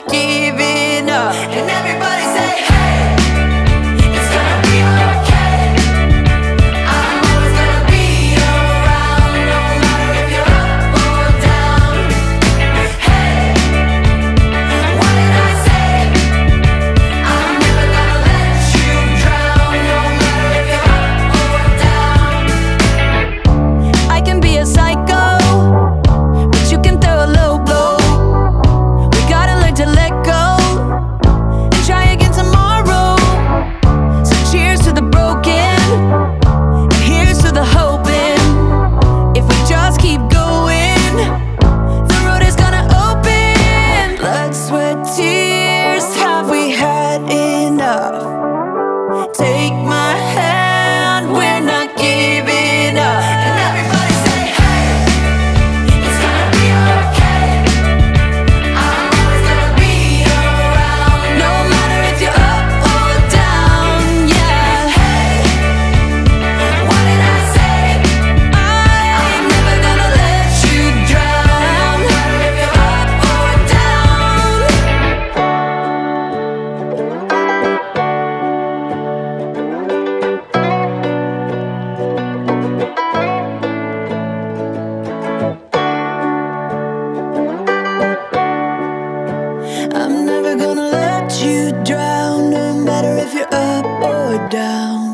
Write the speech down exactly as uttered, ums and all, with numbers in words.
not giving up. And everybody say, hey, it's gonna be okay. I'm always gonna be around, no matter if you're up or down. Hey, what did I say? I'm never gonna let you drown, no matter if you're up or down. I can be a psycho, but you can throw a low blow. We gotta learn to let go and try again tomorrow. So cheers to the broken, and here's to the hoping. If we just keep going, the road is gonna open. Blood, sweat, tears, have we had enough? Take my hand, we're not giving up. And everybody say, hey, it's gonna be okay. I'm always gonna be around, No matter if you're up or down, yeah. Hey, what did I say? I'm never gonna let you drown. No matter if you're up or down. I'm never gonna let you drown, no matter if you're up or down.